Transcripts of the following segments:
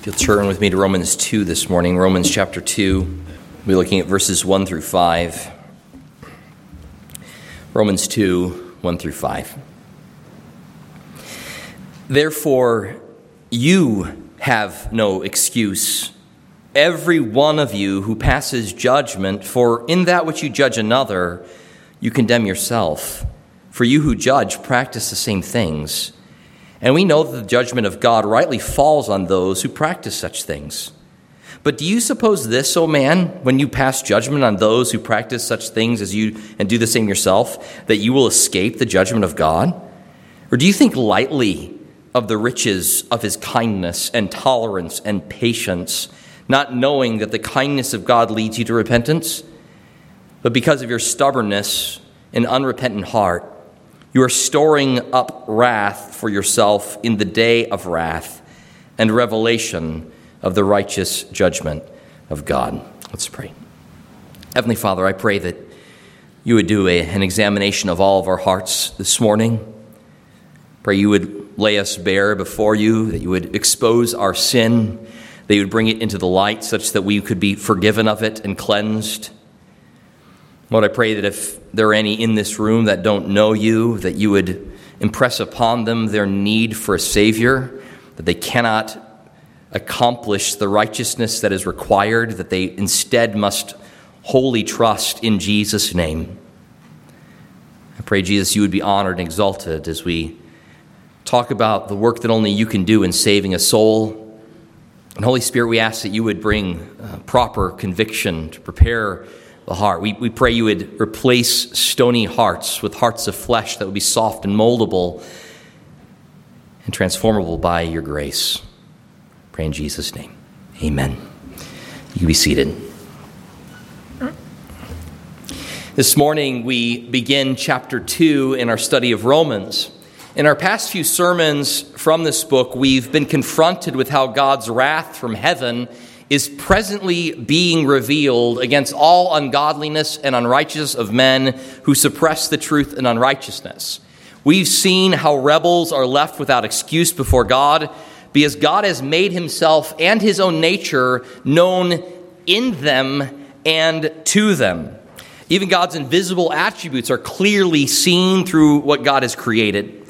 You'll turn with me to Romans 2 this morning. Romans chapter 2. We'll be looking at verses 1 through 5. Romans 2, 1 through 5. Therefore, you have no excuse, every one of you who passes judgment, for in that which you judge another, you condemn yourself. For you who judge practice the same things. And we know that the judgment of God rightly falls on those who practice such things. But do you suppose this, O man, when you pass judgment on those who practice such things as you and do the same yourself, that you will escape the judgment of God? Or do you think lightly of the riches of his kindness and tolerance and patience, not knowing that the kindness of God leads you to repentance? But because of your stubbornness and unrepentant heart, you are storing up wrath for yourself in the day of wrath and revelation of the righteous judgment of God. Let's pray. Heavenly Father, I pray that you would do an examination of all of our hearts this morning. Pray you would lay us bare before you, that you would expose our sin, that you would bring it into the light such that we could be forgiven of it and cleansed. Lord, I pray that if there are any in this room that don't know you, that you would impress upon them their need for a Savior, that they cannot accomplish the righteousness that is required, that they instead must wholly trust in Jesus' name. I pray, Jesus, you would be honored and exalted as we talk about the work that only you can do in saving a soul. And Holy Spirit, we ask that you would bring proper conviction to prepare the heart. We pray you would replace stony hearts with hearts of flesh that would be soft and moldable and transformable by your grace. Pray in Jesus' name. Amen. You can be seated. This morning we begin chapter 2 in our study of Romans. In our past few sermons from this book, we've been confronted with how God's wrath from heaven is presently being revealed against all ungodliness and unrighteousness of men who suppress the truth in unrighteousness. We've seen how rebels are left without excuse before God because God has made himself and his own nature known in them and to them. Even God's invisible attributes are clearly seen through what God has created.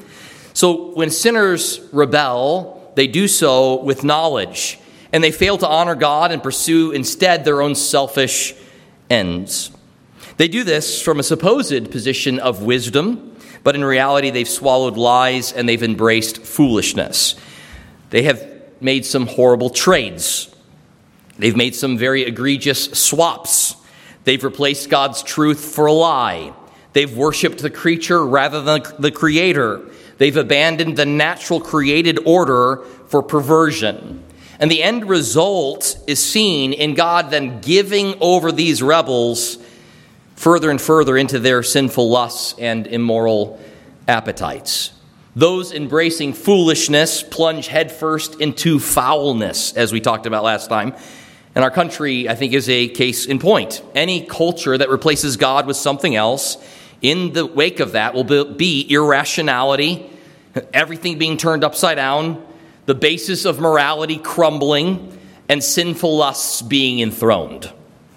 So when sinners rebel, they do so with knowledge, and they fail to honor God and pursue instead their own selfish ends. They do this from a supposed position of wisdom, but in reality they've swallowed lies and they've embraced foolishness. They have made some horrible trades. They've made some very egregious swaps. They've replaced God's truth for a lie. They've worshipped the creature rather than the creator. They've abandoned the natural created order for perversion. And the end result is seen in God then giving over these rebels further and further into their sinful lusts and immoral appetites. Those embracing foolishness plunge headfirst into foulness, as we talked about last time. And our country, I think, is a case in point. Any culture that replaces God with something else, in the wake of that will be irrationality, everything being turned upside down, the basis of morality crumbling, and sinful lusts being enthroned.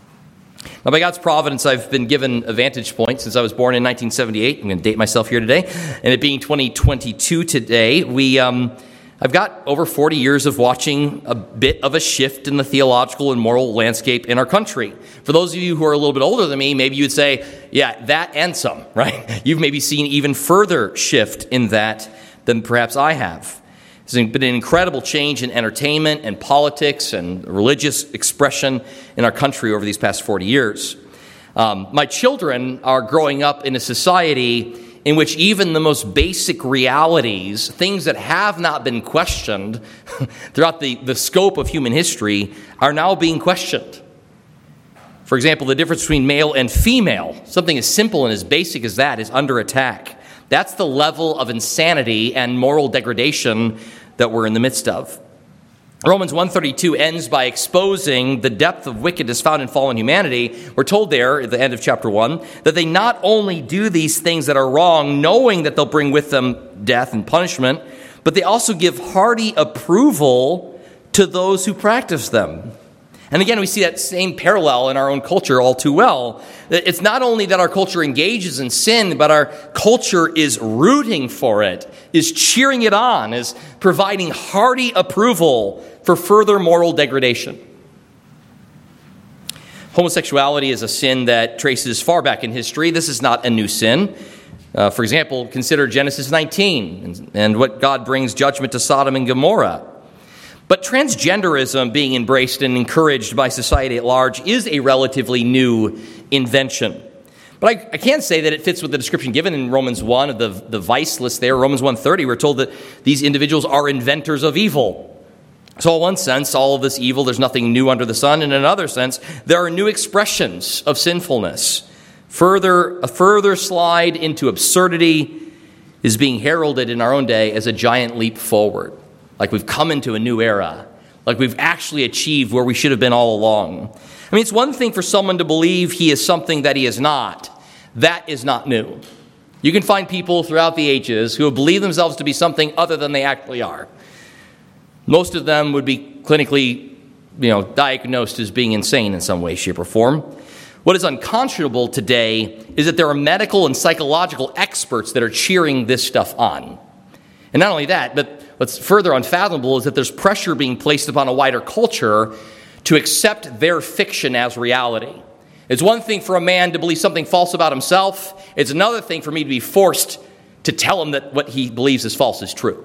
Now, by God's providence, I've been given a vantage point since I was born in 1978. I'm going to date myself here today. And it being 2022 today, I've got over 40 years of watching a bit of a shift in the theological and moral landscape in our country. For those of you who are a little bit older than me, maybe you'd say, yeah, that and some, right? You've maybe seen even further shift in that than perhaps I have. There's been an incredible change in entertainment and politics and religious expression in our country over these past 40 years. My children are growing up in a society in which even the most basic realities, things that have not been questioned throughout the scope of human history, are now being questioned. For example, the difference between male and female, something as simple and as basic as that, is under attack. That's the level of insanity and moral degradation that we're in the midst of. Romans 1:32 ends by exposing the depth of wickedness found in fallen humanity. We're told there at the end of chapter 1 that they not only do these things that are wrong, knowing that they'll bring with them death and punishment, but they also give hearty approval to those who practice them. And again, we see that same parallel in our own culture all too well. It's not only that our culture engages in sin, but our culture is rooting for it, is cheering it on, is providing hearty approval for further moral degradation. Homosexuality is a sin that traces far back in history. This is not a new sin. For example, consider Genesis 19 and what God brings judgment to Sodom and Gomorrah. But transgenderism being embraced and encouraged by society at large is a relatively new invention. But I can say that it fits with the description given in Romans 1 of the vice list there. Romans 1:30, we're told that these individuals are inventors of evil. So in one sense, all of this evil, there's nothing new under the sun. And in another sense, there are new expressions of sinfulness. A further slide into absurdity is being heralded in our own day as a giant leap forward. Like we've come into a new era. Like we've actually achieved where we should have been all along. I mean, it's one thing for someone to believe he is something that he is not. That is not new. You can find people throughout the ages who have believed themselves to be something other than they actually are. Most of them would be clinically, diagnosed as being insane in some way, shape, or form. What is unconscionable today is that there are medical and psychological experts that are cheering this stuff on. And not only that, but what's further unfathomable is that there's pressure being placed upon a wider culture to accept their fiction as reality. It's one thing for a man to believe something false about himself. It's another thing for me to be forced to tell him that what he believes is false is true.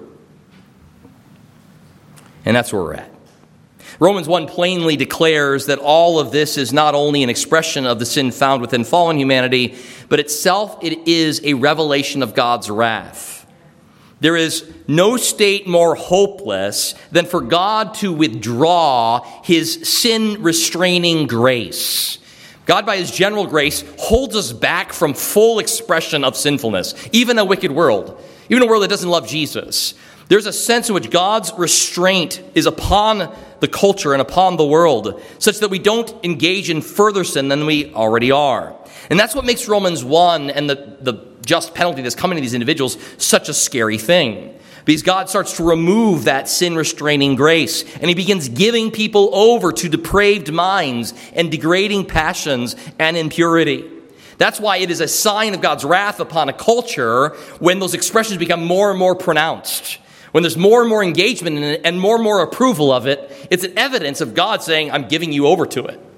And that's where we're at. Romans 1 plainly declares that all of this is not only an expression of the sin found within fallen humanity, but itself it is a revelation of God's wrath. There is no state more hopeless than for God to withdraw his sin-restraining grace. God, by his general grace, holds us back from full expression of sinfulness, even a wicked world, even a world that doesn't love Jesus. There's a sense in which God's restraint is upon the culture and upon the world, such that we don't engage in further sin than we already are. And that's what makes Romans 1 and the just penalty that's coming to these individuals such a scary thing. Because God starts to remove that sin-restraining grace, and he begins giving people over to depraved minds and degrading passions and impurity. That's why it is a sign of God's wrath upon a culture when those expressions become more and more pronounced. When there's more and more engagement in it and more approval of it, it's an evidence of God saying, I'm giving you over to it.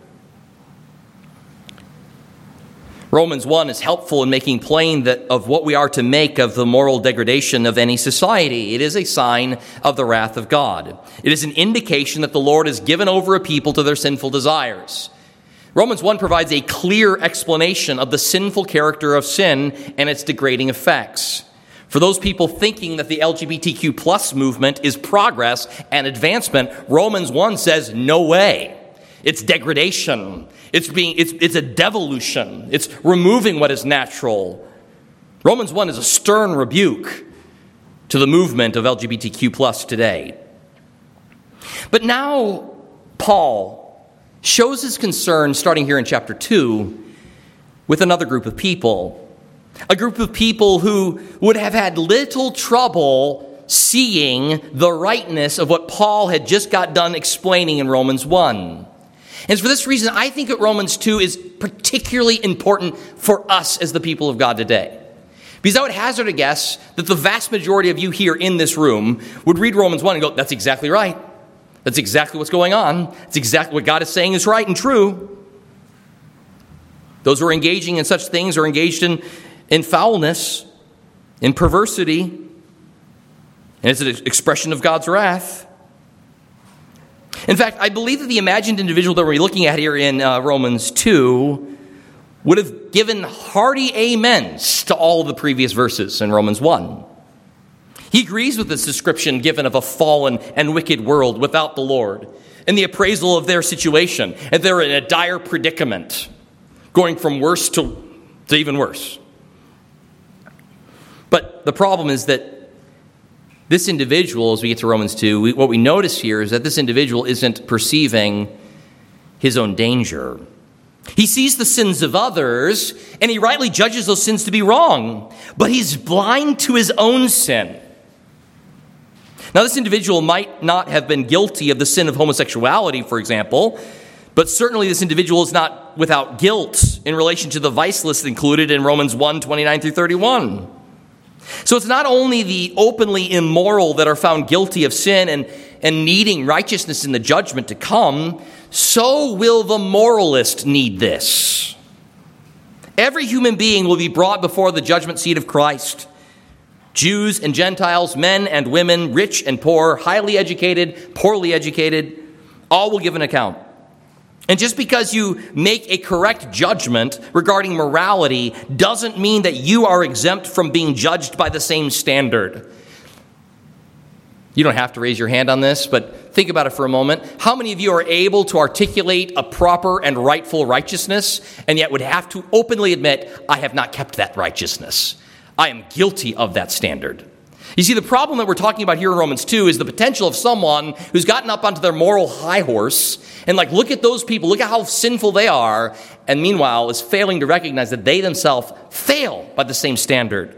Romans 1 is helpful in making plain that of what we are to make of the moral degradation of any society. It is a sign of the wrath of God. It is an indication that the Lord has given over a people to their sinful desires. Romans 1 provides a clear explanation of the sinful character of sin and its degrading effects. For those people thinking that the LGBTQ plus movement is progress and advancement, Romans 1 says, no way. It's degradation. It's a devolution. It's removing what is natural. Romans 1 is a stern rebuke to the movement of LGBTQ plus today. But now Paul shows his concern, starting here in chapter 2, with another group of people. A group of people who would have had little trouble seeing the rightness of what Paul had just got done explaining in Romans 1. And for this reason, I think that Romans 2 is particularly important for us as the people of God today. Because I would hazard a guess that the vast majority of you here in this room would read Romans 1 and go, that's exactly right. That's exactly what's going on. That's exactly what God is saying is right and true. Those who are engaging in such things are engaged in foulness, in perversity, and it's an expression of God's wrath. In fact, I believe that the imagined individual that we're looking at here in Romans 2 would have given hearty amens to all of the previous verses in Romans 1. He agrees with this description given of a fallen and wicked world without the Lord and the appraisal of their situation. And they're in a dire predicament, going from worse to even worse. But the problem is that this individual, as we get to Romans 2, what we notice here is that this individual isn't perceiving his own danger. He sees the sins of others, and he rightly judges those sins to be wrong, but he's blind to his own sin. Now, this individual might not have been guilty of the sin of homosexuality, for example, but certainly this individual is not without guilt in relation to the vice list included in Romans 1:29 through 31. So it's not only the openly immoral that are found guilty of sin and needing righteousness in the judgment to come, so will the moralist need this. Every human being will be brought before the judgment seat of Christ. Jews and Gentiles, men and women, rich and poor, highly educated, poorly educated, all will give an account. And just because you make a correct judgment regarding morality doesn't mean that you are exempt from being judged by the same standard. You don't have to raise your hand on this, but think about it for a moment. How many of you are able to articulate a proper and rightful righteousness and yet would have to openly admit, I have not kept that righteousness. I am guilty of that standard. You see, the problem that we're talking about here in Romans 2 is the potential of someone who's gotten up onto their moral high horse and look at those people, look at how sinful they are, and meanwhile is failing to recognize that they themselves fail by the same standard.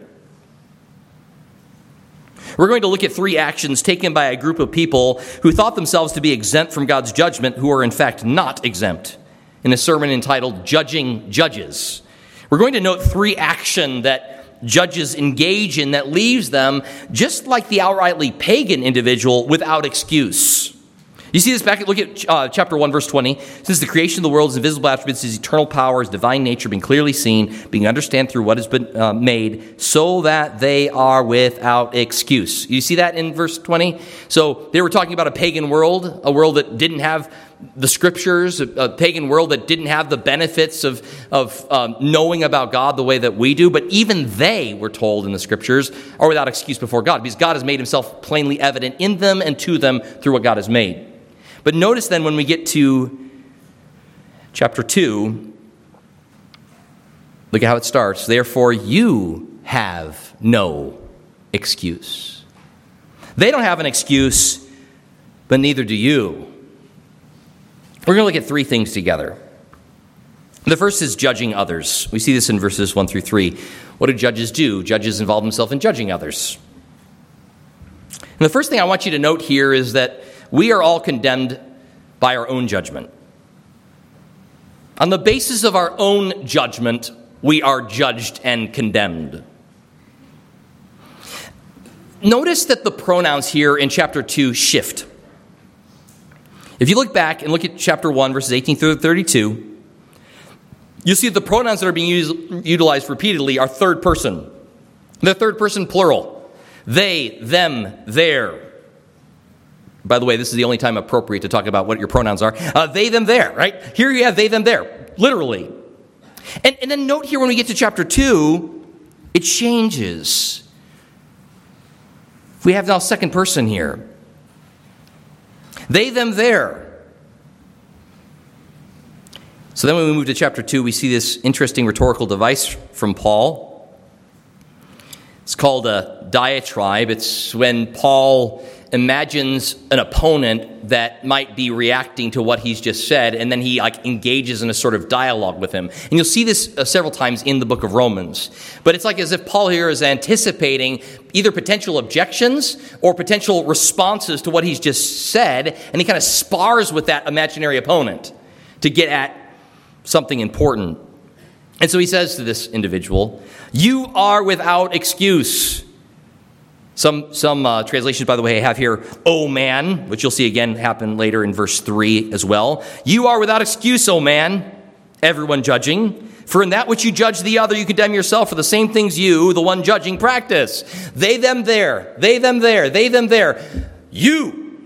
We're going to look at 3 actions taken by a group of people who thought themselves to be exempt from God's judgment, who are in fact not exempt, in a sermon entitled Judging Judges. We're going to note 3 actions that judges engage in that leaves them, just like the outrightly pagan individual, without excuse. You see this back, look at chapter 1, verse 20. Since the creation of the world, his invisible attributes, his eternal power, his divine nature being clearly seen, being understood through what has been made, so that they are without excuse. You see that in verse 20? So they were talking about a pagan world, a world that didn't have the scriptures, a pagan world that didn't have the benefits of knowing about God the way that we do. But even they, were told in the scriptures, are without excuse before God, because God has made himself plainly evident in them and to them through what God has made. But notice then when we get to chapter 2, look at how it starts. Therefore, you have no excuse. They don't have an excuse, but neither do you. We're going to look at 3 things together. The first is judging others. We see this in verses 1 through 3. What do judges do? Judges involve themselves in judging others. And the first thing I want you to note here is that we are all condemned by our own judgment. On the basis of our own judgment, we are judged and condemned. Notice that the pronouns here in chapter 2 shift. If you look back and look at chapter 1, verses 18 through 32, you'll see that the pronouns that are being utilized repeatedly are third person. They're third person plural. They, them, their. By the way, this is the only time appropriate to talk about what your pronouns are. They, them, their, right? Here you have they, them, their, literally. And then note here when we get to chapter 2, it changes. We have now second person here. They, them, their. So then when we move to chapter 2, we see this interesting rhetorical device from Paul. It's called a diatribe. It's when Paul imagines an opponent that might be reacting to what he's just said, and then he engages in a sort of dialogue with him. And you'll see this several times in the book of Romans. But it's as if Paul here is anticipating either potential objections or potential responses to what he's just said, and he kind of spars with that imaginary opponent to get at something important. And so he says to this individual, "You are without excuse." Some translations, by the way, have here, "O man," which you'll see again happen later in verse 3 as well. "You are without excuse, O man, everyone judging. For in that which you judge the other, you condemn yourself for the same things you, the one judging, practice. They, them, there. They, them, there. They, them, there. You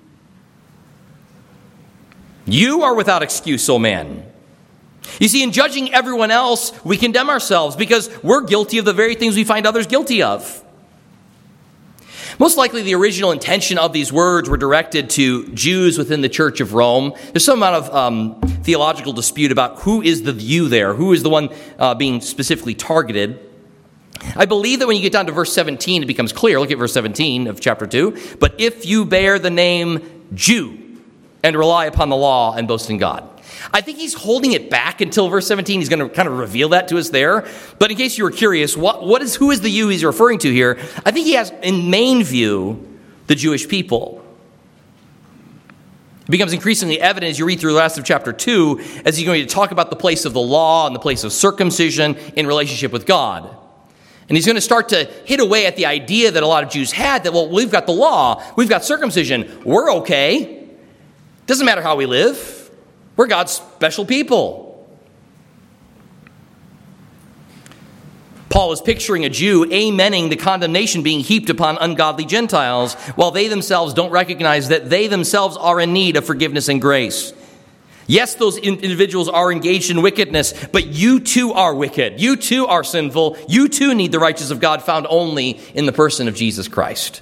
are without excuse, O man." You see, in judging everyone else, we condemn ourselves because we're guilty of the very things we find others guilty of. Most likely the original intention of these words were directed to Jews within the Church of Rome. There's some amount of theological dispute about who is the you there, who is the one being specifically targeted. I believe that when you get down to verse 17, it becomes clear. Look at verse 17 of chapter 2. "But if you bear the name Jew and rely upon the law and boast in God." I think he's holding it back until verse 17. He's going to kind of reveal that to us there. But in case you were curious, who is the you he's referring to here? I think he has in main view the Jewish people. It becomes increasingly evident as you read through the rest of chapter 2, as he's going to talk about the place of the law and the place of circumcision in relationship with God. And he's going to start to hit away at the idea that a lot of Jews had that, well, we've got the law, we've got circumcision, we're okay. Doesn't matter how we live. We're God's special people. Paul is picturing a Jew amening the condemnation being heaped upon ungodly Gentiles, while they themselves don't recognize that they themselves are in need of forgiveness and grace. Yes, those individuals are engaged in wickedness, but you too are wicked. You too are sinful. You too need the righteousness of God found only in the person of Jesus Christ.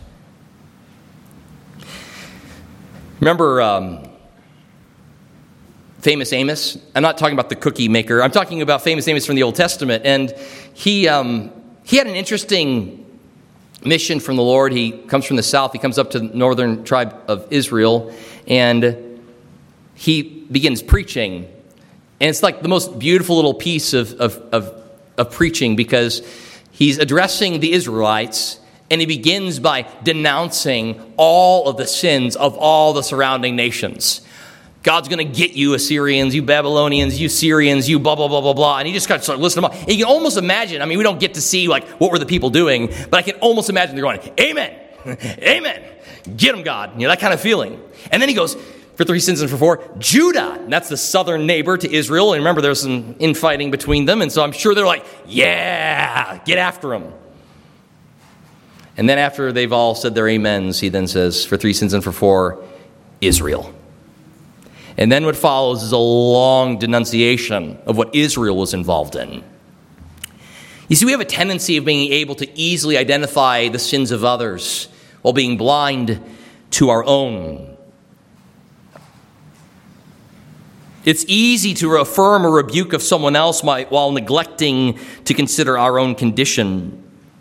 Remember Famous Amos? I'm not talking about the cookie maker. I'm talking about Famous Amos from the Old Testament. And he had an interesting mission from the Lord. He comes from the south. He comes up to the northern tribe of Israel, and he begins preaching. And it's like the most beautiful little piece of preaching, because he's addressing the Israelites, and he begins by denouncing all of the sins of all the surrounding nations. God's going to get you Assyrians, you Babylonians, you Syrians, you blah, blah, blah, blah, blah. And he just kind of started listing them up. And you can almost imagine, I mean, we don't get to see like what were the people doing, but I can almost imagine they're going, amen, amen, get them, God. You know, that kind of feeling. And then he goes, for 3 sins and for 4, Judah. And that's the southern neighbor to Israel. And remember, there's some infighting between them. And so I'm sure they're like, yeah, get after them. And then after they've all said their amens, he then says, for 3 sins and for 4, Israel. And then what follows is a long denunciation of what Israel was involved in. You see, we have a tendency of being able to easily identify the sins of others while being blind to our own. It's easy to affirm a rebuke of someone else while neglecting to consider our own condition.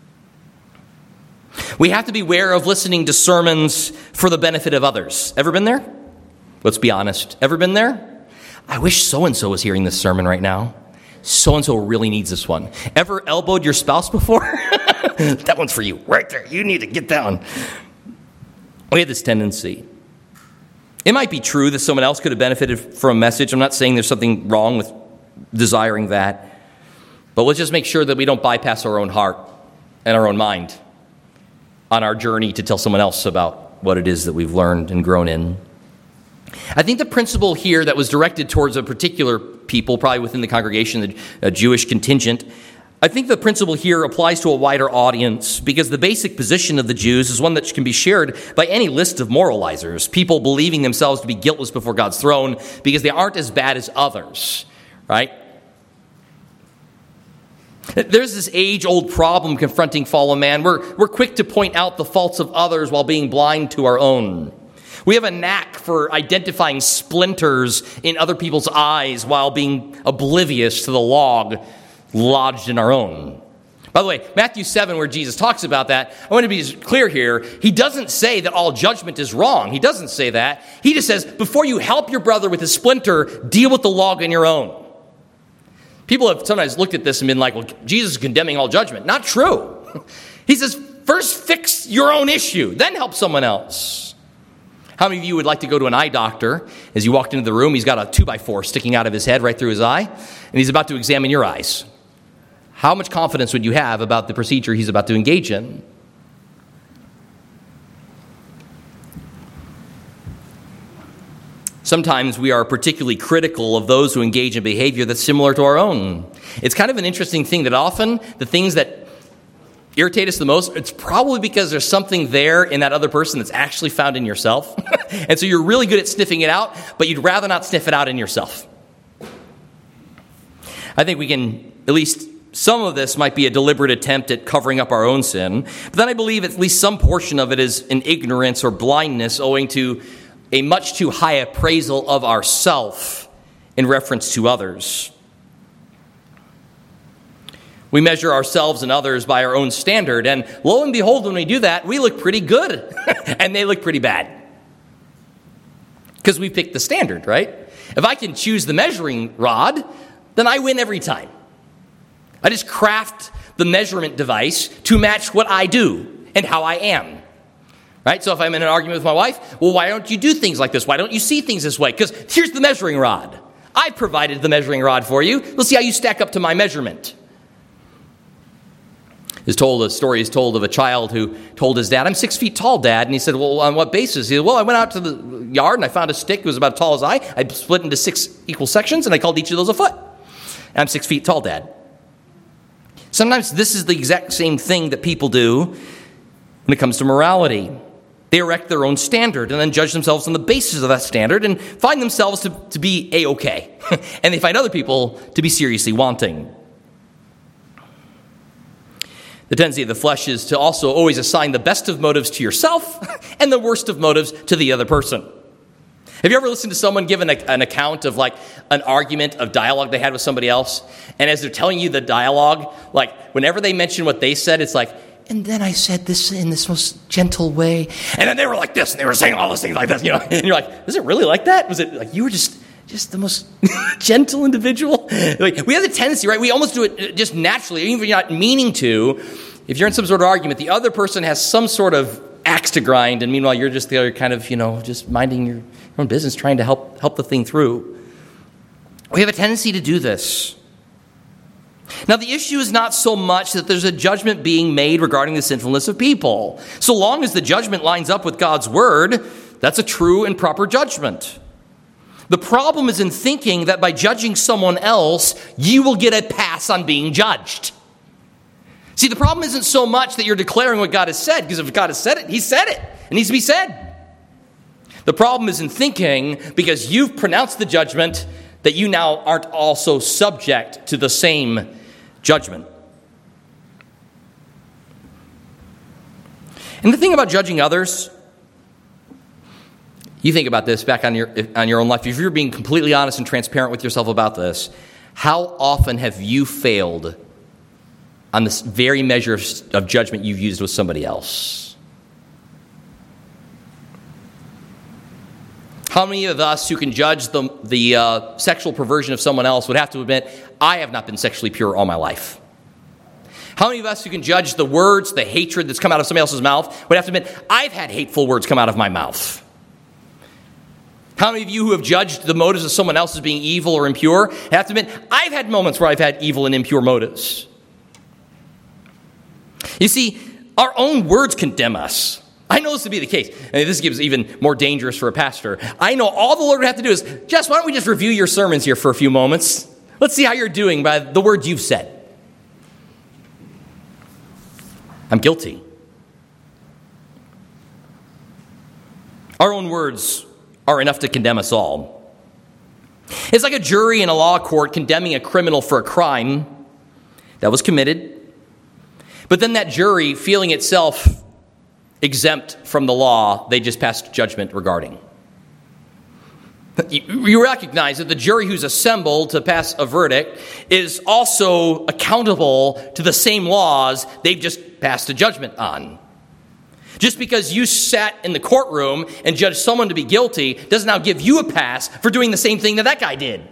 We have to beware of listening to sermons for the benefit of others. Ever been there? Let's be honest. Ever been there? I wish so-and-so was hearing this sermon right now. So-and-so really needs this one. Ever elbowed your spouse before? That one's for you. Right there. You need to get that one. We have this tendency. It might be true that someone else could have benefited from a message. I'm not saying there's something wrong with desiring that. But let's just make sure that we don't bypass our own heart and our own mind on our journey to tell someone else about what it is that we've learned and grown in. I think the principle here that was directed towards a particular people, probably within the congregation, a Jewish contingent, I think the principle here applies to a wider audience, because the basic position of the Jews is one that can be shared by any list of moralizers, people believing themselves to be guiltless before God's throne because they aren't as bad as others, right? There's this age-old problem confronting fallen man. We're quick to point out the faults of others while being blind to our own. We have a knack for identifying splinters in other people's eyes while being oblivious to the log lodged in our own. By the way, Matthew 7, where Jesus talks about that, I want to be clear here. He doesn't say that all judgment is wrong. He doesn't say that. He just says, before you help your brother with his splinter, deal with the log in your own. People have sometimes looked at this and been like, well, Jesus is condemning all judgment. Not true. He says, first fix your own issue, then help someone else. How many of you would like to go to an eye doctor? As you walked into the room, he's got a 2x4 sticking out of his head right through his eye, and he's about to examine your eyes. How much confidence would you have about the procedure he's about to engage in? Sometimes we are particularly critical of those who engage in behavior that's similar to our own. It's kind of an interesting thing that often the things that irritate us the most, it's probably because there's something there in that other person that's actually found in yourself. And so you're really good at sniffing it out, but you'd rather not sniff it out in yourself. I think we can, at least some of this might be a deliberate attempt at covering up our own sin. But then I believe at least some portion of it is an ignorance or blindness owing to a much too high appraisal of ourself in reference to others. We measure ourselves and others by our own standard, and lo and behold, when we do that, we look pretty good, and they look pretty bad. Because we picked the standard, right? If I can choose the measuring rod, then I win every time. I just craft the measurement device to match what I do and how I am. Right? So if I'm in an argument with my wife, well, why don't you do things like this? Why don't you see things this way? Because here's the measuring rod. I provided the measuring rod for you. Let's see how you stack up to my measurement. A story is told of a child who told his dad, "I'm 6 feet tall, Dad." And he said, "Well, on what basis?" He said, "Well, I went out to the yard and I found a stick. It was about as tall as I split into 6 equal sections and I called each of those a foot. And I'm 6 feet tall, Dad." Sometimes this is the exact same thing that people do when it comes to morality. They erect their own standard and then judge themselves on the basis of that standard and find themselves to be A-okay. And they find other people to be seriously wanting. The tendency of the flesh is to also always assign the best of motives to yourself and the worst of motives to the other person. Have you ever listened to someone give an account of like an argument of dialogue they had with somebody else? And as they're telling you the dialogue, like whenever they mention what they said, it's like, "And then I said this in this most gentle way. And then they were like this, and they were saying all those things like this, you know." And you're like, "Is it really like that? Was it like you were just the most gentle individual?" Like, we have the tendency, right? We almost do it just naturally, even if you're not meaning to. If you're in some sort of argument, the other person has some sort of axe to grind, and meanwhile you're just the other kind of, just minding your own business, trying to help the thing through. We have a tendency to do this. Now, the issue is not so much that there's a judgment being made regarding the sinfulness of people. So long as the judgment lines up with God's word, that's a true and proper judgment. The problem is in thinking that by judging someone else, you will get a pass on being judged. See, the problem isn't so much that you're declaring what God has said, because if God has said it, he said it. It needs to be said. The problem is in thinking, because you've pronounced the judgment, that you now aren't also subject to the same judgment. And the thing about judging others, you think about this back on your own life. If you're being completely honest and transparent with yourself about this, how often have you failed on this very measure of judgment you've used with somebody else? How many of us who can judge the sexual perversion of someone else would have to admit, I have not been sexually pure all my life? How many of us who can judge the words, the hatred that's come out of somebody else's mouth, would have to admit, I've had hateful words come out of my mouth? How many of you who have judged the motives of someone else as being evil or impure have to admit, I've had moments where I've had evil and impure motives? You see, our own words condemn us. I know this to be the case. And this gives even more dangerous for a pastor. I know all the Lord would have to do is, Jess, why don't we just review your sermons here for a few moments? Let's see how you're doing by the words you've said. I'm guilty. Our own words are enough to condemn us all. It's like a jury in a law court condemning a criminal for a crime that was committed, but then that jury feeling itself exempt from the law they just passed judgment regarding. You recognize that the jury who's assembled to pass a verdict is also accountable to the same laws they've just passed a judgment on. Just because you sat in the courtroom and judged someone to be guilty doesn't now give you a pass for doing the same thing that guy did.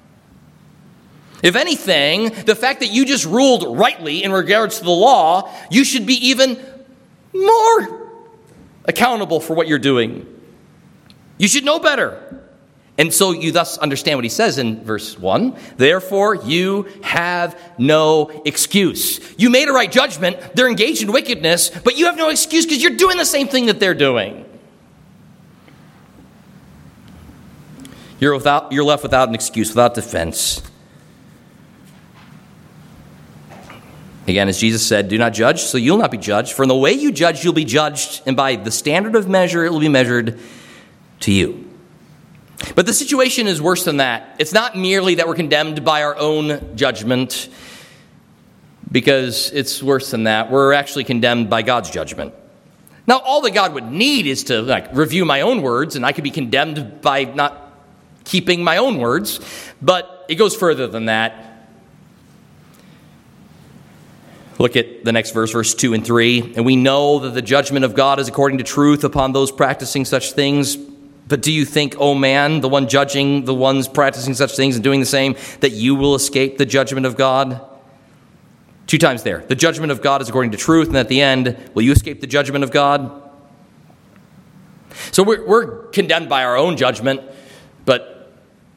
If anything, the fact that you just ruled rightly in regards to the law, you should be even more accountable for what you're doing. You should know better. And so you thus understand what he says in verse 1. Therefore, you have no excuse. You made a right judgment. They're engaged in wickedness, but you have no excuse because you're doing the same thing that they're doing. You're left without an excuse, without defense. Again, as Jesus said, do not judge, so you'll not be judged. For in the way you judge, you'll be judged, and by the standard of measure, it will be measured to you. But the situation is worse than that. It's not merely that we're condemned by our own judgment, because it's worse than that. We're actually condemned by God's judgment. Now, all that God would need is to review my own words, and I could be condemned by not keeping my own words. But it goes further than that. Look at the next verse, verse 2 and 3. And we know that the judgment of God is according to truth upon those practicing such things. But do you think, O man, the one judging the ones practicing such things and doing the same, that you will escape the judgment of God? 2 times there. The judgment of God is according to truth. And at the end, will you escape the judgment of God? So we're condemned by our own judgment, but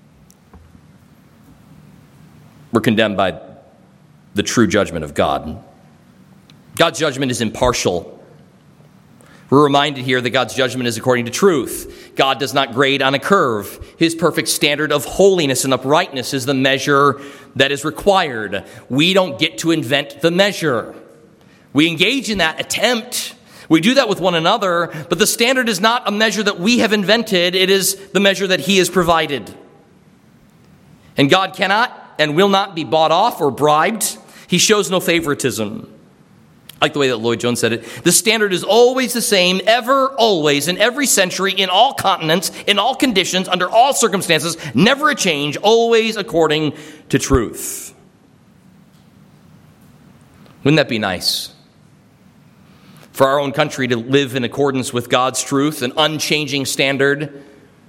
we're condemned by the true judgment of God. God's judgment is impartial. We're reminded here that God's judgment is according to truth. God does not grade on a curve. His perfect standard of holiness and uprightness is the measure that is required. We don't get to invent the measure. We engage in that attempt. We do that with one another, but the standard is not a measure that we have invented. It is the measure that he has provided. And God cannot and will not be bought off or bribed. He shows no favoritism. I like the way that Lloyd Jones said it. The standard is always the same, ever, always, in every century, in all continents, in all conditions, under all circumstances, never a change, always according to truth. Wouldn't that be nice? For our own country to live in accordance with God's truth, an unchanging standard.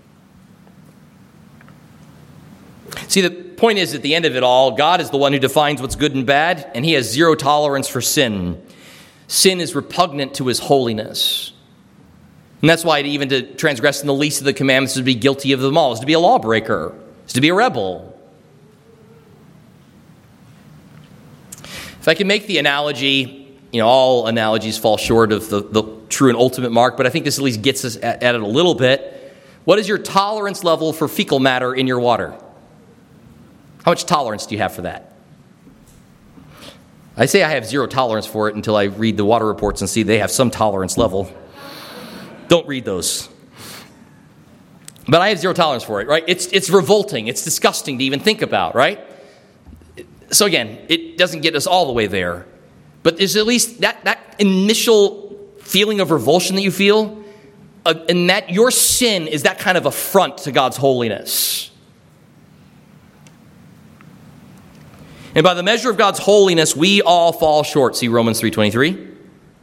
See, the point is, at the end of it all, God is the one who defines what's good and bad, and he has zero tolerance for sin. Sin is repugnant to his holiness. And that's why even to transgress in the least of the commandments is to be guilty of them all, is to be a lawbreaker, is to be a rebel. If I can make the analogy, all analogies fall short of the true and ultimate mark, but I think this at least gets us at it a little bit. What is your tolerance level for fecal matter in your water? How much tolerance do you have for that? I say I have zero tolerance for it until I read the water reports and see they have some tolerance level. Don't read those. But I have zero tolerance for it, right? It's revolting. It's disgusting to even think about, right? So again, it doesn't get us all the way there. But there's at least that initial feeling of revulsion that you feel, and that your sin is that kind of affront to God's holiness. And by the measure of God's holiness, we all fall short. See Romans 3:23.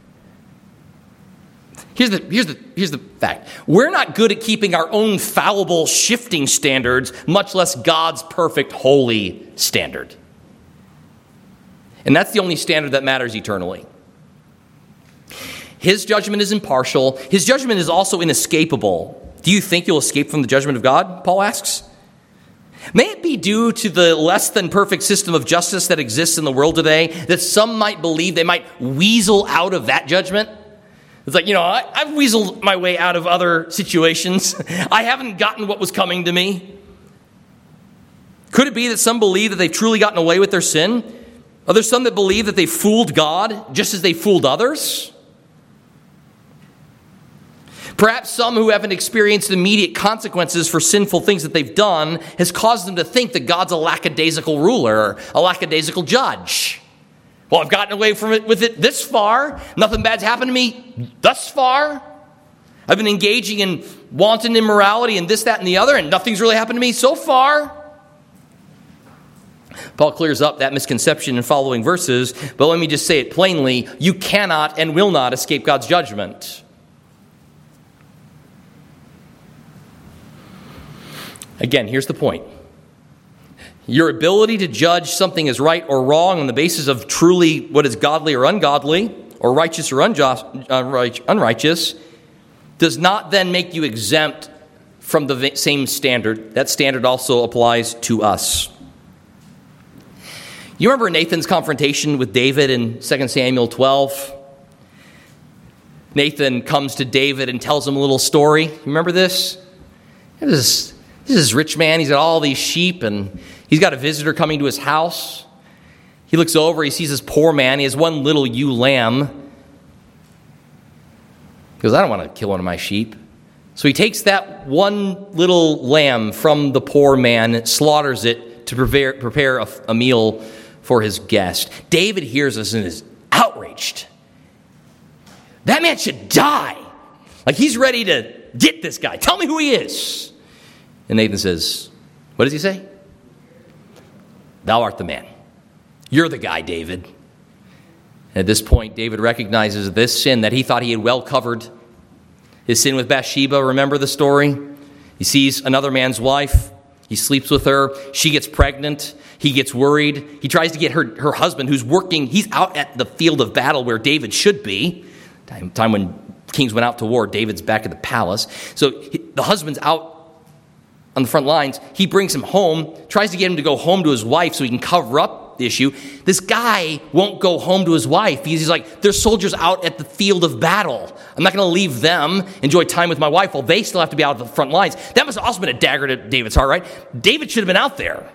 Here's the fact. We're not good at keeping our own fallible, shifting standards, much less God's perfect, holy standard. And that's the only standard that matters eternally. His judgment is impartial. His judgment is also inescapable. Do you think you'll escape from the judgment of God? Paul asks. May it be due to the less than perfect system of justice that exists in the world today that some might believe they might weasel out of that judgment? It's like, I've weaseled my way out of other situations. I haven't gotten what was coming to me. Could it be that some believe that they've truly gotten away with their sin? Are there some that believe that they fooled God just as they fooled others? Perhaps some who haven't experienced immediate consequences for sinful things that they've done has caused them to think that God's a lackadaisical ruler, a lackadaisical judge. Well, I've gotten away from it with it this far. Nothing bad's happened to me thus far. I've been engaging in wanton immorality and this, that, and the other, and nothing's really happened to me so far. Paul clears up that misconception in following verses, but let me just say it plainly. You cannot and will not escape God's judgment. Again, here's the point. Your ability to judge something as right or wrong on the basis of truly what is godly or ungodly, or righteous or unrighteous, does not then make you exempt from the same standard. That standard also applies to us. You remember Nathan's confrontation with David in 2 Samuel 12? Nathan comes to David and tells him a little story. You remember this? This is this rich man. He's got all these sheep, and he's got a visitor coming to his house. He looks over. He sees this poor man. He has one little ewe lamb. He goes, I don't want to kill one of my sheep. So he takes that one little lamb from the poor man, slaughters it to prepare a meal for his guest. David hears this and is outraged. That man should die. Like, he's ready to get this guy. Tell me who he is. And Nathan says, what does he say? Thou art the man. You're the guy, David. At this point, David recognizes this sin that he thought he had well covered. His sin with Bathsheba, remember the story? He sees another man's wife. He sleeps with her. She gets pregnant. He gets worried. He tries to get her husband, who's working. He's out at the field of battle where David should be. Time when Kings went out to war. David's back at the palace. So the husband's out on the front lines. He brings him home, tries to get him to go home to his wife so he can cover up the issue. This guy won't go home to his wife. He's like, there's soldiers out at the field of battle. I'm not going to leave them, enjoy time with my wife while they still have to be out at the front lines. That must have also been a dagger to David's heart, right? David should have been out there.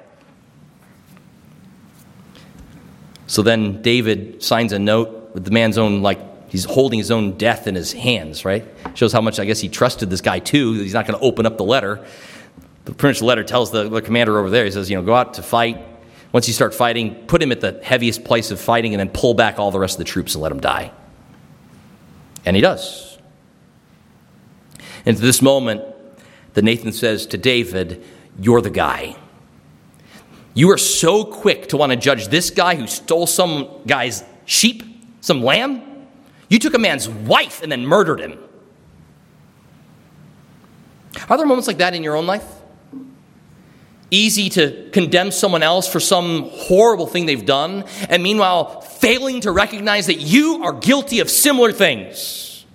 So then David signs a note with the man's own, he's holding his own death in his hands, right? Shows how much, I guess, he trusted this guy, too. He's not going to open up the letter. But pretty much the letter tells the commander over there, he says, go out to fight. Once you start fighting, put him at the heaviest place of fighting and then pull back all the rest of the troops and let him die. And he does. And at this moment, that Nathan says to David, you're the guy. You are so quick to want to judge this guy who stole some guy's sheep, some lamb. You took a man's wife and then murdered him. Are there moments like that in your own life? Easy to condemn someone else for some horrible thing they've done, and meanwhile failing to recognize that you are guilty of similar things,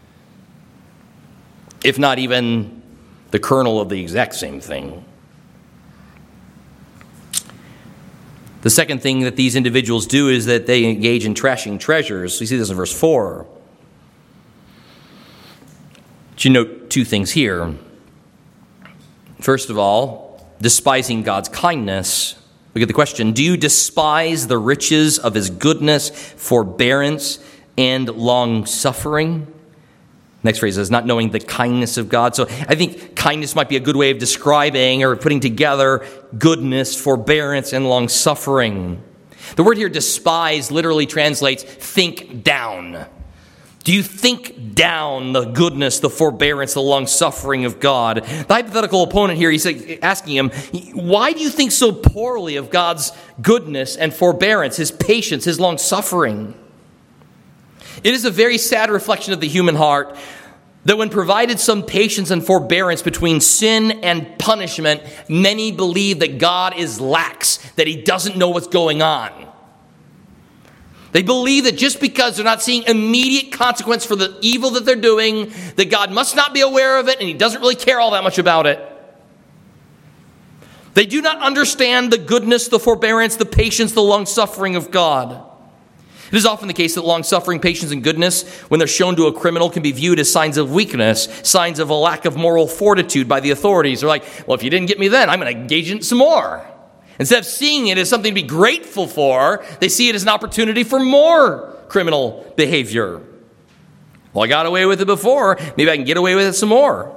if not even the kernel of the exact same thing. The second thing that these individuals do is that they engage in trashing treasures. We see this in verse 4. But you note two things here. First of all, despising God's kindness. Look at the question. Do you despise the riches of his goodness, forbearance, and long-suffering? Next phrase is not knowing the kindness of God. So I think kindness might be a good way of describing or putting together goodness, forbearance, and long-suffering. The word here, despise, literally translates think down. Do you think down the goodness, the forbearance, the long-suffering of God? The hypothetical opponent here, he's asking him, why do you think so poorly of God's goodness and forbearance, his patience, his long-suffering? It is a very sad reflection of the human heart that when provided some patience and forbearance between sin and punishment, many believe that God is lax, that he doesn't know what's going on. They believe that just because they're not seeing immediate consequence for the evil that they're doing, that God must not be aware of it and he doesn't really care all that much about it. They do not understand the goodness, the forbearance, the patience, the long-suffering of God. It is often the case that long-suffering, patience, and goodness, when they're shown to a criminal, can be viewed as signs of weakness, signs of a lack of moral fortitude by the authorities. They're like, well, if you didn't get me then, I'm going to engage in it some more. Instead of seeing it as something to be grateful for, they see it as an opportunity for more criminal behavior. Well, I got away with it before. Maybe I can get away with it some more.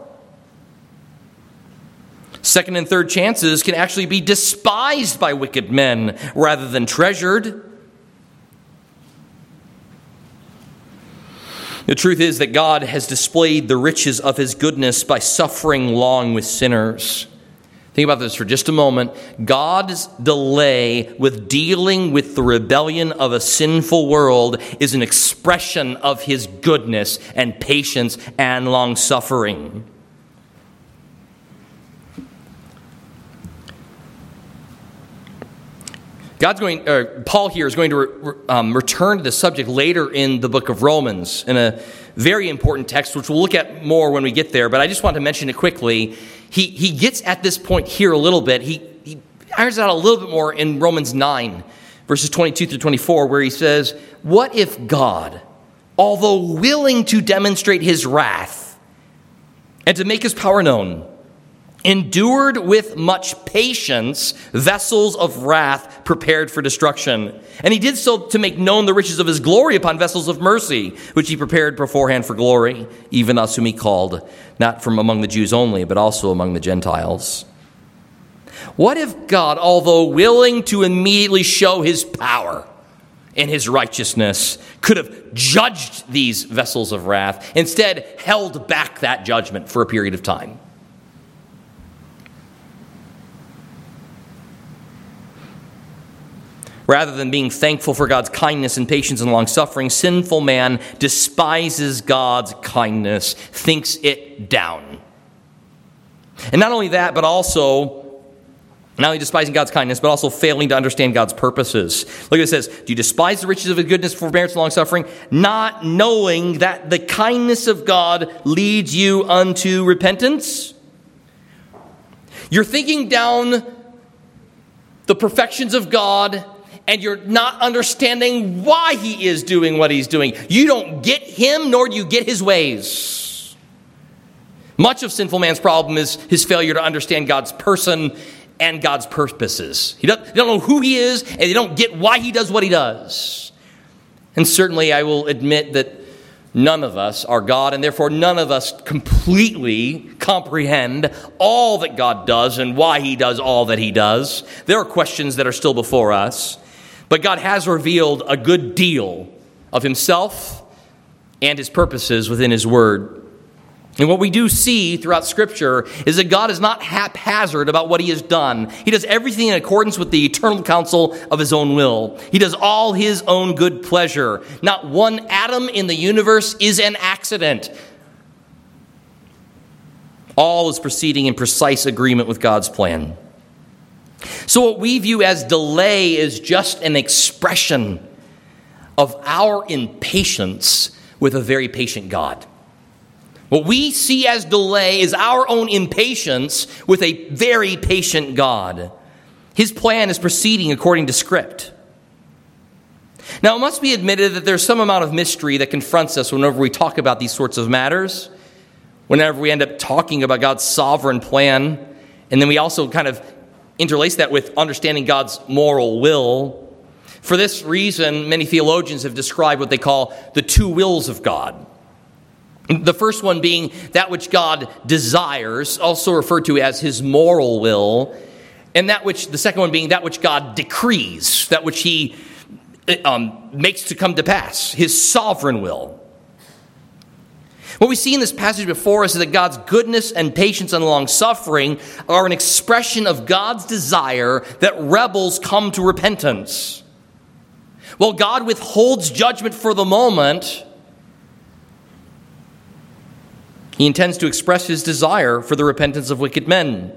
Second and third chances can actually be despised by wicked men rather than treasured. The truth is that God has displayed the riches of his goodness by suffering long with sinners. Think about this for just a moment. God's delay with dealing with the rebellion of a sinful world is an expression of his goodness and patience and long-suffering. Paul here is going to return to the subject later in the book of Romans in a very important text, which we'll look at more when we get there. But I just want to mention it quickly. He gets at this point here a little bit. He irons it out a little bit more in Romans 9, verses 22 through 24, where he says, what if God, although willing to demonstrate his wrath and to make his power known, endured with much patience vessels of wrath prepared for destruction. And he did so to make known the riches of his glory upon vessels of mercy, which he prepared beforehand for glory, even us whom he called, not from among the Jews only, but also among the Gentiles. What if God, although willing to immediately show his power and his righteousness, could have judged these vessels of wrath, instead held back that judgment for a period of time? Rather than being thankful for God's kindness and patience and long-suffering, sinful man despises God's kindness, thinks it down. And not only that, but also Not only despising God's kindness, but also failing to understand God's purposes. Look at it says, do you despise the riches of his goodness, forbearance, and long-suffering, not knowing that the kindness of God leads you unto repentance? You're thinking down the perfections of God, and you're not understanding why he is doing what he's doing. You don't get him, nor do you get his ways. Much of sinful man's problem is his failure to understand God's person and God's purposes. They don't know who he is, and they don't get why he does what he does. And certainly I will admit that none of us are God, and therefore none of us completely comprehend all that God does and why he does all that he does. There are questions that are still before us, but God has revealed a good deal of himself and his purposes within his word. And what we do see throughout Scripture is that God is not haphazard about what he has done. He does everything in accordance with the eternal counsel of his own will. He does all his own good pleasure. Not one atom in the universe is an accident. All is proceeding in precise agreement with God's plan. So what we view as delay is just an expression of our impatience with a very patient God. What we see as delay is our own impatience with a very patient God. His plan is proceeding according to script. Now, it must be admitted that there's some amount of mystery that confronts us whenever we talk about these sorts of matters, whenever we end up talking about God's sovereign plan, and then we also kind of interlace that with understanding God's moral will. For this reason, many theologians have described what they call the two wills of God. The first one being that which God desires, also referred to as his moral will, and the second one being that which God decrees, that which he makes to come to pass, his sovereign will. What we see in this passage before us is that God's goodness and patience and long-suffering are an expression of God's desire that rebels come to repentance. While God withholds judgment for the moment, he intends to express his desire for the repentance of wicked men,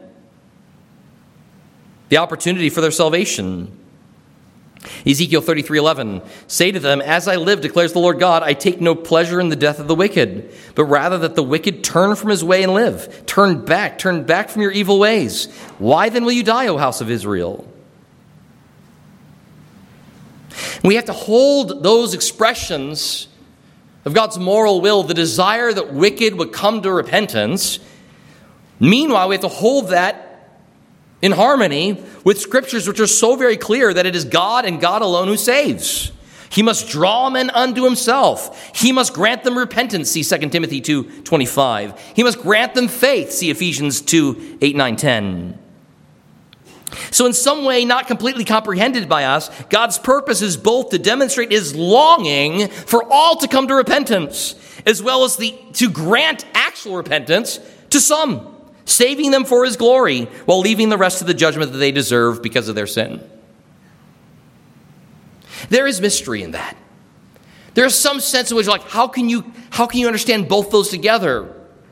the opportunity for their salvation. Ezekiel 33:11, say to them, as I live, declares the Lord God, I take no pleasure in the death of the wicked, but rather that the wicked turn from his way and live. Turn back from your evil ways. Why then will you die, O house of Israel? We have to hold those expressions of God's moral will, the desire that wicked would come to repentance. Meanwhile, we have to hold that in harmony with scriptures which are so very clear that it is God and God alone who saves. He must draw men unto himself. He must grant them repentance, see 2 Timothy 2:25. He must grant them faith, see Ephesians 2:8, 9, 10. So in some way not completely comprehended by us, God's purpose is both to demonstrate his longing for all to come to repentance, as well as to grant actual repentance to some, saving them for his glory, while leaving the rest to the judgment that they deserve because of their sin. There is mystery in that. There is some sense in which, like, how can you understand both those together?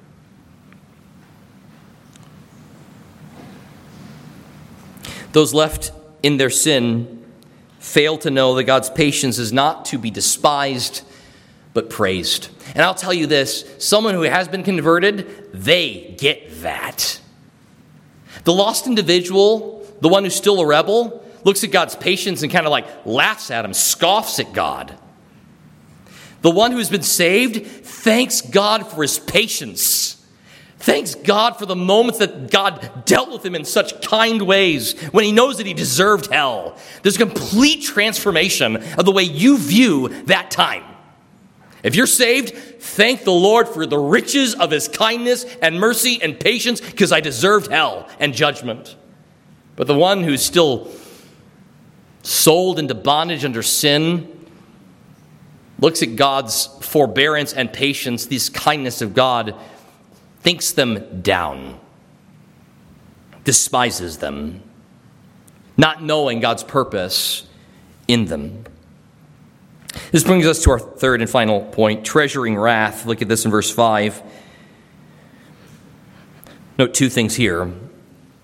Those left in their sin fail to know that God's patience is not to be despised, but praised. And I'll tell you this, someone who has been converted, they get that. The lost individual, the one who's still a rebel, looks at God's patience and kind of like laughs at him, scoffs at God. The one who's been saved thanks God for his patience. Thanks God for the moments that God dealt with him in such kind ways when he knows that he deserved hell. There's a complete transformation of the way you view that time. If you're saved, thank the Lord for the riches of his kindness and mercy and patience, because I deserved hell and judgment. But the one who's still sold into bondage under sin looks at God's forbearance and patience, this kindness of God, thinks them down, despises them, not knowing God's purpose in them. This brings us to our third and final point, treasuring wrath. Look at this in verse 5. Note two things here.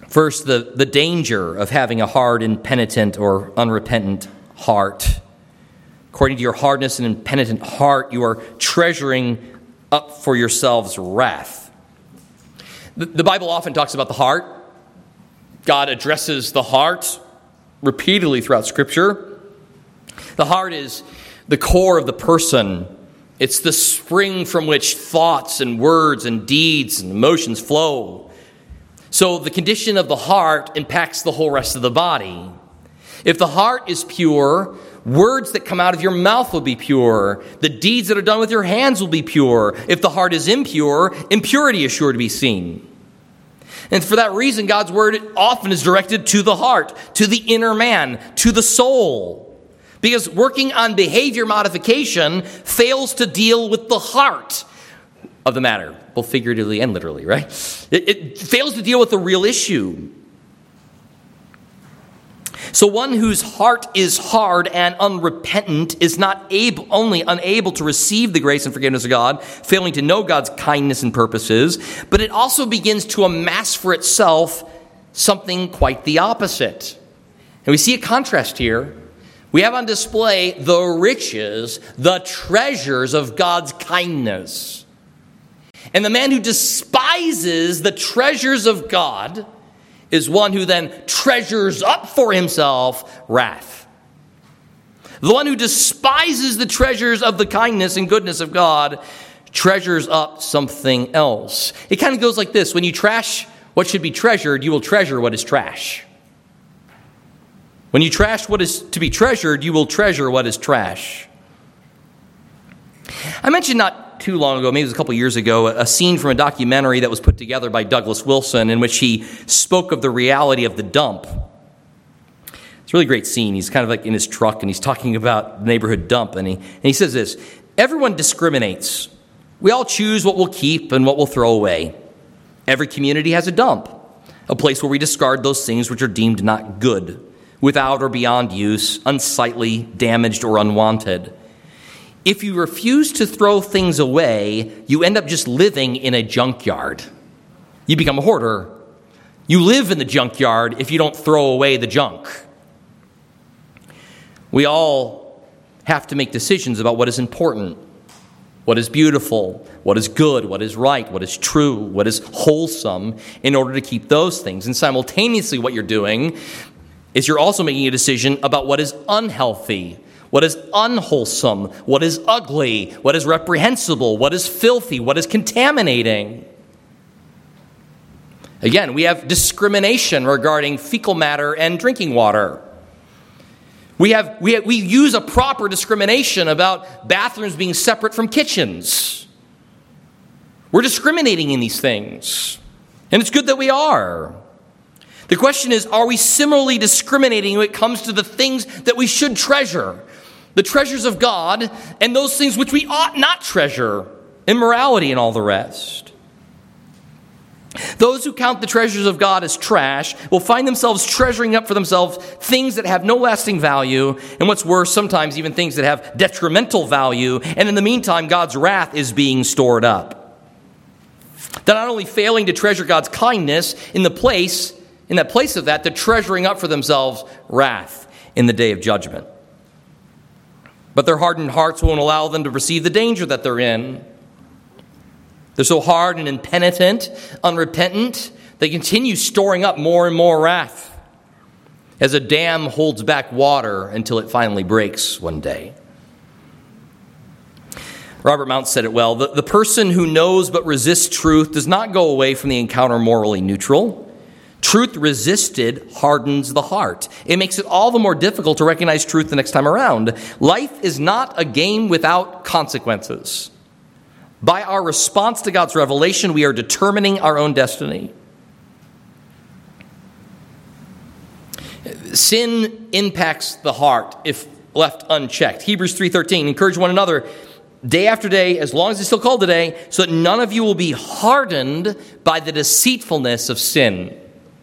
First, the danger of having a hard, impenitent, or unrepentant heart. According to your hardness and impenitent heart, you are treasuring up for yourselves wrath. The Bible often talks about the heart. God addresses the heart repeatedly throughout Scripture. The heart is the core of the person. It's the spring from which thoughts and words and deeds and emotions flow. So the condition of the heart impacts the whole rest of the body. If the heart is pure, words that come out of your mouth will be pure. The deeds that are done with your hands will be pure. If the heart is impure, impurity is sure to be seen. And for that reason, God's word often is directed to the heart, to the inner man, to the soul. Because working on behavior modification fails to deal with the heart of the matter, both figuratively and literally, right? It fails to deal with the real issue. So one whose heart is hard and unrepentant is not only unable to receive the grace and forgiveness of God, failing to know God's kindness and purposes, but it also begins to amass for itself something quite the opposite. And we see a contrast here. We have on display the riches, the treasures of God's kindness. And the man who despises the treasures of God is one who then treasures up for himself wrath. The one who despises the treasures of the kindness and goodness of God treasures up something else. It kind of goes like this. When you trash what should be treasured, you will treasure what is trash. When you trash what is to be treasured, you will treasure what is trash. I mentioned not too long ago, maybe it was a couple years ago, a scene from a documentary that was put together by Douglas Wilson in which he spoke of the reality of the dump. It's a really great scene. He's kind of like in his truck and he's talking about the neighborhood dump. And he says this: everyone discriminates. We all choose what we'll keep and what we'll throw away. Every community has a dump, a place where we discard those things which are deemed not good, without or beyond use, unsightly, damaged, or unwanted. If you refuse to throw things away, you end up just living in a junkyard. You become a hoarder. You live in the junkyard if you don't throw away the junk. We all have to make decisions about what is important, what is beautiful, what is good, what is right, what is true, what is wholesome, in order to keep those things. And simultaneously, what you're doing is you're also making a decision about what is unhealthy, what is unwholesome, what is ugly, what is reprehensible, what is filthy, what is contaminating. Again, we have discrimination regarding fecal matter and drinking water. We use a proper discrimination about bathrooms being separate from kitchens. We're discriminating in these things, and it's good that we are. The question is, are we similarly discriminating when it comes to the things that we should treasure? The treasures of God and those things which we ought not treasure, immorality and all the rest. Those who count the treasures of God as trash will find themselves treasuring up for themselves things that have no lasting value, and what's worse, sometimes even things that have detrimental value, and in the meantime, God's wrath is being stored up. They're not only failing to treasure God's kindness in that place of that, they're treasuring up for themselves wrath in the day of judgment. But their hardened hearts won't allow them to perceive the danger that they're in. They're so hard and impenitent, unrepentant, they continue storing up more and more wrath as a dam holds back water until it finally breaks one day. Robert Mount said it well: the person who knows but resists truth does not go away from the encounter morally neutral. Truth resisted hardens the heart. It makes it all the more difficult to recognize truth the next time around. Life is not a game without consequences. By our response to God's revelation, we are determining our own destiny. Sin impacts the heart if left unchecked. Hebrews 3:13, encourage one another day after day, as long as it's still called today, so that none of you will be hardened by the deceitfulness of sin.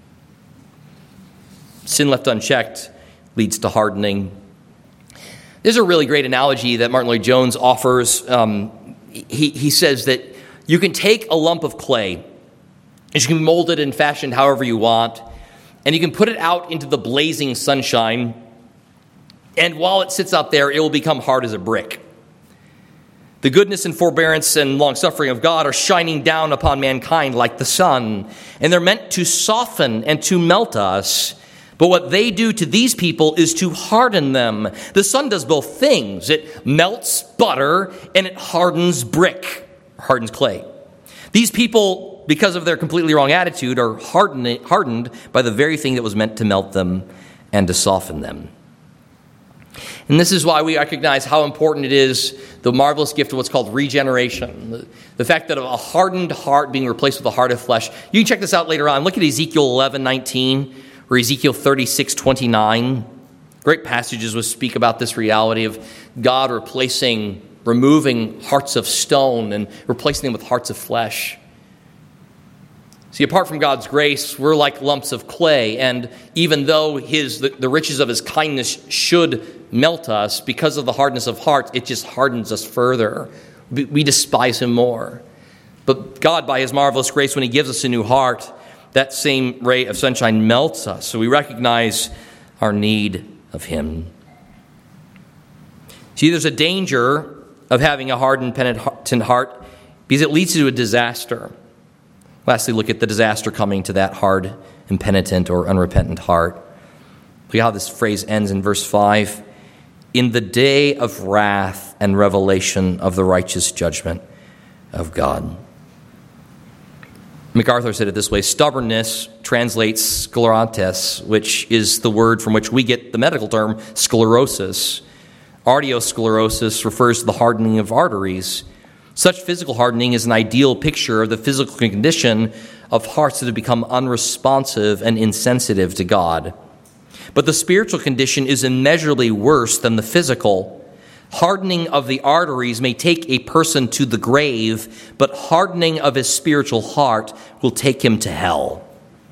Sin left unchecked leads to hardening. There's a really great analogy that Martin Lloyd-Jones offers. He says that you can take a lump of clay, and you can mold it and fashion it however you want, and you can put it out into the blazing sunshine, and while it sits out there, it will become hard as a brick. The goodness and forbearance and long-suffering of God are shining down upon mankind like the sun, and they're meant to soften and to melt us. But what they do to these people is to harden them. The sun does both things. It melts butter and it hardens brick, hardens clay. These people, because of their completely wrong attitude, are hardened by the very thing that was meant to melt them and to soften them. And this is why we recognize how important it is, the marvelous gift of what's called regeneration. The fact that a hardened heart being replaced with a heart of flesh. You can check this out later on. Look at Ezekiel 11:19 or Ezekiel 36:29. Great passages which speak about this reality of God removing hearts of stone and replacing them with hearts of flesh. See, apart from God's grace, we're like lumps of clay, and even though the riches of his kindness should melt us, because of the hardness of heart, it just hardens us further. We despise him more. But God, by his marvelous grace, when he gives us a new heart, that same ray of sunshine melts us, so we recognize our need of him. See, there's a danger of having a hardened, penitent heart because it leads to a disaster. Lastly, look at the disaster coming to that hard, impenitent, or unrepentant heart. Look at how this phrase ends in verse 5. In the day of wrath and revelation of the righteous judgment of God. MacArthur said it this way: stubbornness translates sclerotes, which is the word from which we get the medical term sclerosis. Arteriosclerosis refers to the hardening of arteries. Such physical hardening is an ideal picture of the physical condition of hearts that have become unresponsive and insensitive to God. But the spiritual condition is immeasurably worse than the physical. Hardening of the arteries may take a person to the grave, but hardening of his spiritual heart will take him to hell.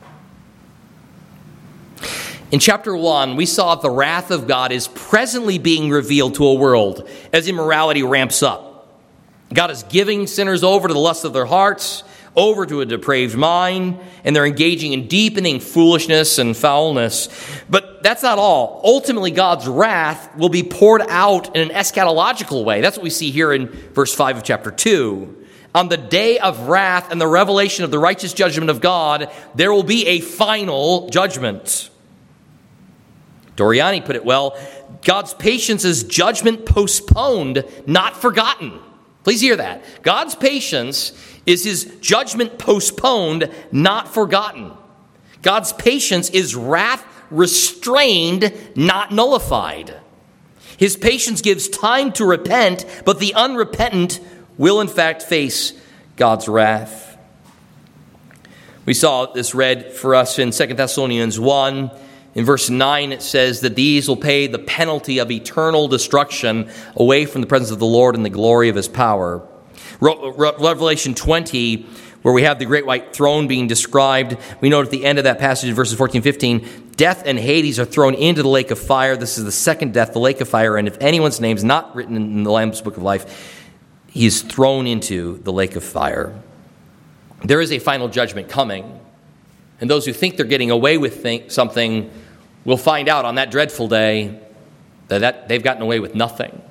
In chapter 1, we saw the wrath of God is presently being revealed to a world as immorality ramps up. God is giving sinners over to the lust of their hearts, over to a depraved mind, and they're engaging in deepening foolishness and foulness. But that's not all. Ultimately, God's wrath will be poured out in an eschatological way. That's what we see here in verse 5 of chapter 2. On the day of wrath and the revelation of the righteous judgment of God, there will be a final judgment. Doriani put it well: God's patience is judgment postponed, not forgotten. Please hear that. God's patience is his judgment postponed, not forgotten. God's patience is wrath restrained, not nullified. His patience gives time to repent, but the unrepentant will in fact face God's wrath. We saw this read for us in 2 Thessalonians 1. In verse 9, it says that these will pay the penalty of eternal destruction away from the presence of the Lord and the glory of his power. Revelation 20, where we have the great white throne being described, we note at the end of that passage in verses 14 and 15, death and Hades are thrown into the lake of fire. This is the second death, the lake of fire. And if anyone's name is not written in the Lamb's Book of Life, he is thrown into the lake of fire. There is a final judgment coming. And those who think they're getting away with something will find out on that dreadful day that they've gotten away with nothing.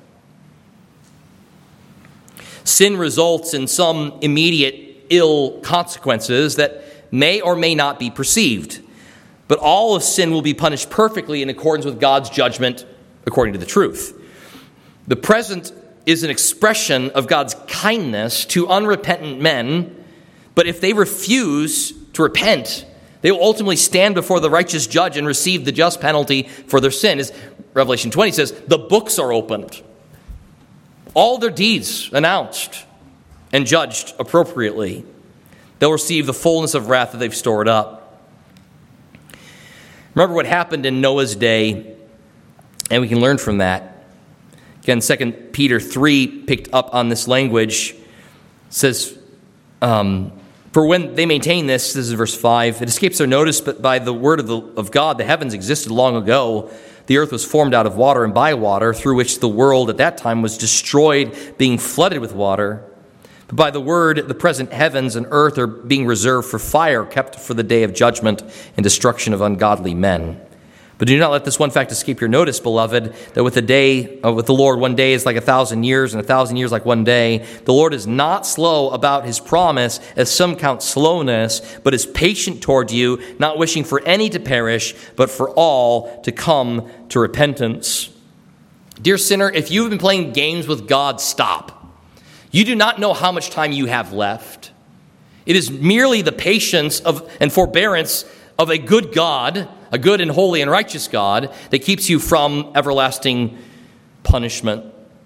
Sin results in some immediate ill consequences that may or may not be perceived. But all of sin will be punished perfectly in accordance with God's judgment according to the truth. The present is an expression of God's kindness to unrepentant men, but if they refuse to repent, they will ultimately stand before the righteous judge and receive the just penalty for their sin. As Revelation 20 says, the books are opened. All their deeds announced and judged appropriately. They'll receive the fullness of wrath that they've stored up. Remember what happened in Noah's day, and we can learn from that. Again, 2 Peter 3 picked up on this language. It says, for when they maintain this is verse 5, it escapes their notice, but by the word of God, the heavens existed long ago. The earth was formed out of water and by water, through which the world at that time was destroyed, being flooded with water. But by the word, the present heavens and earth are being reserved for fire, kept for the day of judgment and destruction of ungodly men. But do not let this one fact escape your notice, beloved, that with the Lord, 1 day is like 1,000 years, and 1,000 years like 1 day. The Lord is not slow about his promise, as some count slowness, but is patient toward you, not wishing for any to perish, but for all to come to repentance. Dear sinner, if you've been playing games with God, stop. You do not know how much time you have left. It is merely the patience and forbearance of a good God, a good and holy and righteous God, that keeps you from everlasting punishment.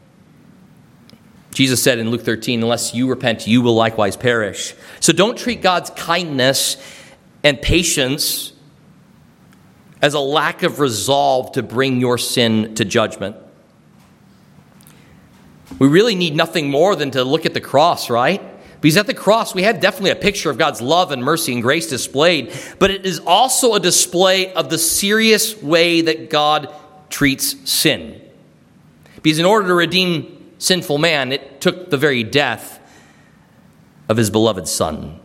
Jesus said in Luke 13, unless you repent, you will likewise perish. So don't treat God's kindness and patience as a lack of resolve to bring your sin to judgment. We really need nothing more than to look at the cross, right? Because at the cross, we have definitely a picture of God's love and mercy and grace displayed, but it is also a display of the serious way that God treats sin. Because in order to redeem sinful man, it took the very death of his beloved Son.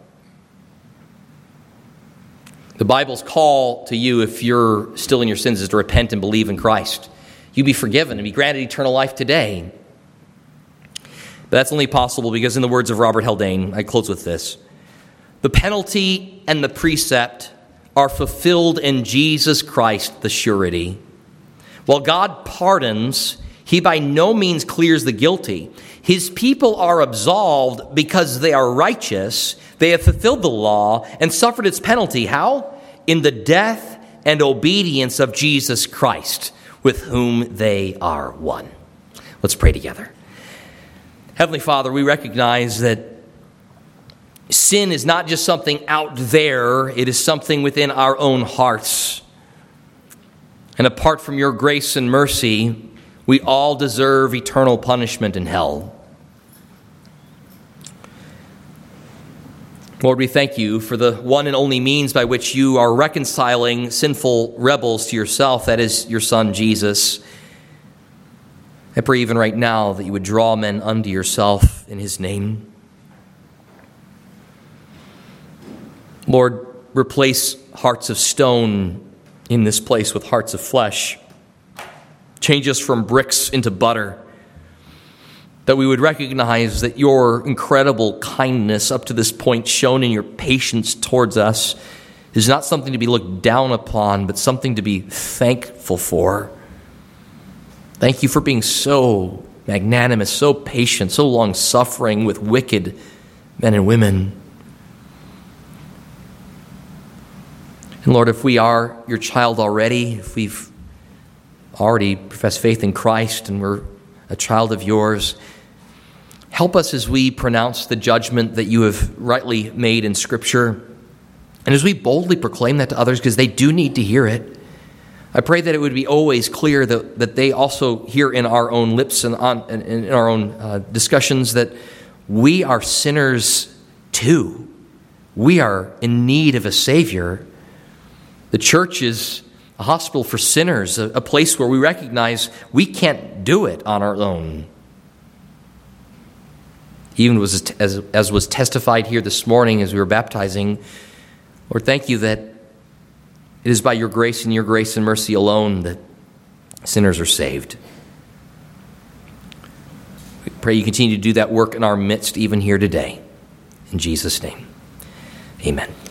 The Bible's call to you, if you're still in your sins, is to repent and believe in Christ. You be forgiven and be granted eternal life today. But that's only possible because, in the words of Robert Haldane, I close with this: the penalty and the precept are fulfilled in Jesus Christ, the surety. While God pardons, he by no means clears the guilty. His people are absolved because they are righteous. They have fulfilled the law and suffered its penalty. How? In the death and obedience of Jesus Christ, with whom they are one. Let's pray together. Heavenly Father, we recognize that sin is not just something out there. It is something within our own hearts. And apart from your grace and mercy, we all deserve eternal punishment in hell. Lord, we thank you for the one and only means by which you are reconciling sinful rebels to yourself, that is your Son, Jesus. I pray even right now that you would draw men unto yourself in his name. Lord, replace hearts of stone in this place with hearts of flesh. Change us from bricks into butter, that we would recognize that your incredible kindness up to this point, shown in your patience towards us, is not something to be looked down upon, but something to be thankful for. Thank you for being so magnanimous, so patient, so long-suffering with wicked men and women. And Lord, if we are your child already, if we've already professed faith in Christ and we're a child of yours, help us as we pronounce the judgment that you have rightly made in Scripture, and as we boldly proclaim that to others, because they do need to hear it. I pray that it would be always clear that they also hear in our own lips and in our own discussions that we are sinners too. We are in need of a Savior. The church is a hospital for sinners, a place where we recognize we can't do it on our own. Even as was testified here this morning as we were baptizing, Lord, thank you that it is by your grace and mercy alone that sinners are saved. We pray you continue to do that work in our midst even here today. In Jesus' name, amen.